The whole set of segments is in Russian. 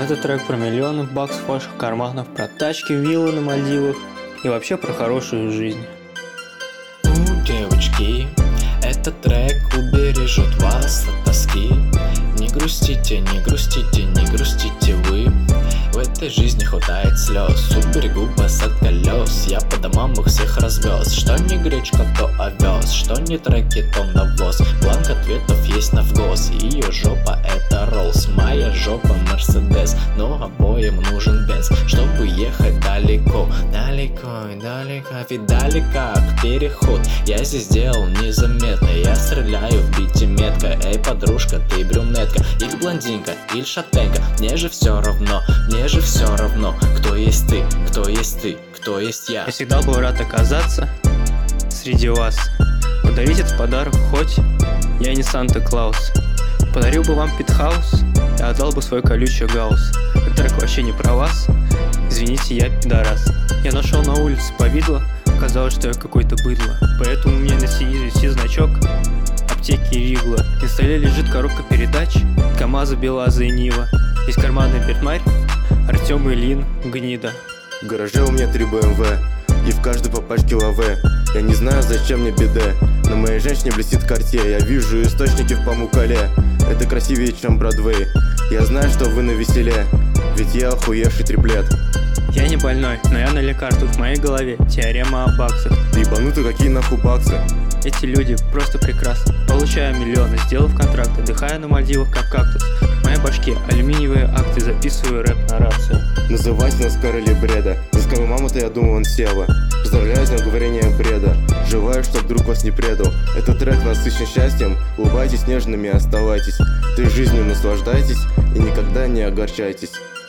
Это трек про миллионы баксов в ваших карманах, про тачки, виллы на Мальдивах и вообще про хорошую жизнь. Девочки, этот трек убережет вас от тоски. Не грустите, не грустите, не грустите вы. В этой жизни хватает слез, уберегу вас от колес. Я по домам их всех развез. Что не гречка, то овес, что не треки, то навоз. Бланк ответов есть на вгоз. Ее жопа это Роллс, моя жопа Мерседес. Но обоим нужен бенз, чтобы ехать далеко. Далеко и далеко, ведь далеко переход. Я здесь сделал незаметно, я стреляю в бите метко. Эй, подружка, ты брюнетка, или блондинка, или шатенка. Мне же все равно, мне же все равно, кто есть ты, кто есть ты, кто есть я. Я всегда был рад оказаться среди вас. Подарить этот подарок хоть я не Санта-Клаус. Подарил бы вам пентхаус и отдал бы свой колючий гаусс. Этот трек вообще не про вас, извините, я пидорас. Я нашел на улице повидло, казалось, что я какой-то быдло. Поэтому у меня на синий значок аптеки Ригла. На столе лежит коробка передач, КамАЗа, БелАЗа и Нива. Есть карманный бертмарь, Артем и Лин, гнида. В гараже у меня 3 BMW, и в каждой по пачке лаве. Я не знаю, зачем мне биде, на моей женщине блестит Cartier. Я вижу источники в Памукале, это красивее, чем Бродвей. Я знаю, что вы навеселе, ведь я охуевший триплет. Я не больной, но я на лекарствах, в моей голове теорема о баксах. Ебануты, какие нахуй баксы? Эти люди просто прекрасны. Получаю миллионы, сделав контракт, отдыхая на Мальдивах как кактус. В моей башке алюминиевые акты, записываю рэп на рацию. Называйте нас короли бреда, за скорую маму-то я думал он села. Поздравляю с днем говорения бреда, желаю, чтоб друг вас не предал. Этот трек насыщен счастьем, улыбайтесь нежными, оставайтесь. Ты жизнью наслаждайтесь и никогда не огорчайтесь.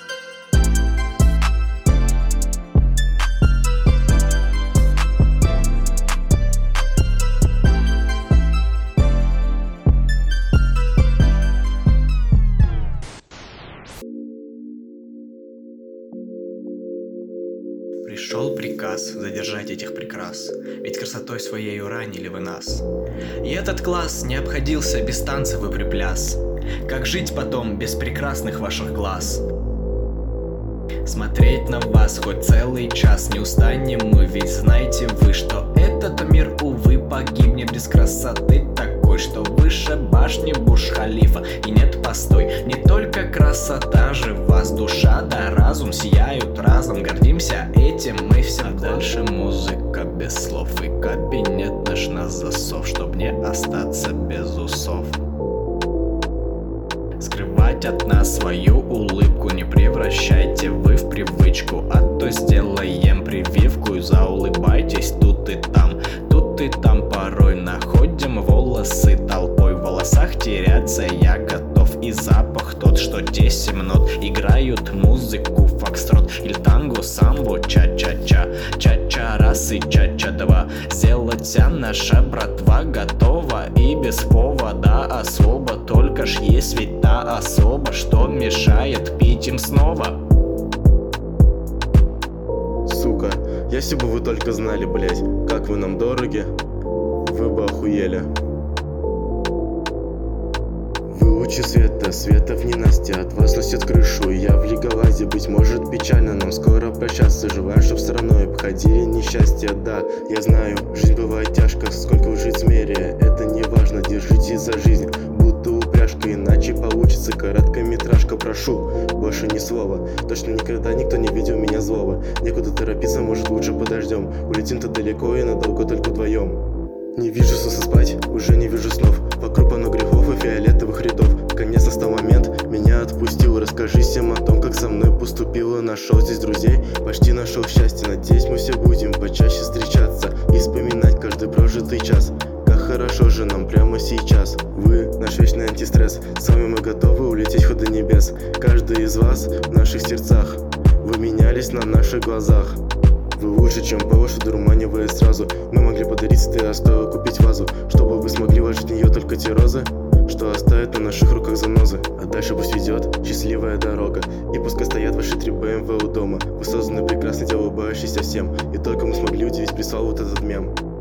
Пришел приказ задержать этих прекрас, ведь красотой своей ранили вы нас. И этот класс не обходился без танцев и припляс. Как жить потом без прекрасных ваших глаз? Смотреть на вас хоть целый час не устанем мы, ведь знаете вы, что этот мир, увы, погибнет без красоты такой, что выше башни Бурдж-Халифа. И нет, постой, не только красота же в вас, душа да разум сияют разом, гордимся этим мы все. А дальше музыка без слов, и кабинет наш на засов, чтоб не остаться без усов. Скрывать от нас свою улыбку не превращайте вы в привычку, а то сделаем прививку и заулыбайтесь тут и там. Тут и там порой находим волосы толпой, в волосах теряться я готов. И запах тот, что 10 минут играют музыку фокстрот или танго, самбо, ча-ча-ча. Ча-ча раз и ча-ча два. Сделать вся наша братва готова и без повода особо. Только ж есть ведь та особа, что мешает пить им снова. Сука, если бы вы только знали, блять, как вы нам дороги, вы бы охуели. Вы лучи света, света в ненастье, от вас сносит крышу. Я в легалазе, быть может печально, нам скоро прощаться. Желаю, чтоб стороной обходили несчастье. Да, я знаю, жизнь бывает тяжко, сколько жить змерия, это не важно, держитесь за жизнь, будто упряжка, иначе получится короткометражка. Прошу, больше ни слова, точно никогда никто не видел меня злого. Некуда торопиться, может лучше подождем, улетим-то далеко и надолго только вдвоем. Не вижу смысла спать, уже не вижу снов, вокруг полно грехов и фиолетовых рядов. Наконец настал момент, меня отпустил. Расскажи всем о том, как со мной поступила. Нашел здесь друзей, почти нашел счастье. Надеюсь, мы все будем почаще встречаться и вспоминать каждый прожитый час. Как хорошо же нам прямо сейчас. Вы наш вечный антистресс, с вами мы готовы улететь хоть до небес. Каждый из вас в наших сердцах, вы менялись на наших глазах. Вы лучше, чем ПО, что дурманивает сразу. Мы могли подарить цветы, а стоило купить вазу, чтобы вы смогли вложить в нее только те розы, что оставят на наших руках занозы. А дальше пусть ведет счастливая дорога, и пускай стоят ваши 3 BMW у дома. Вы созданы прекрасно, те улыбающиеся всем, и только мы смогли удивить, прислал вот этот мем.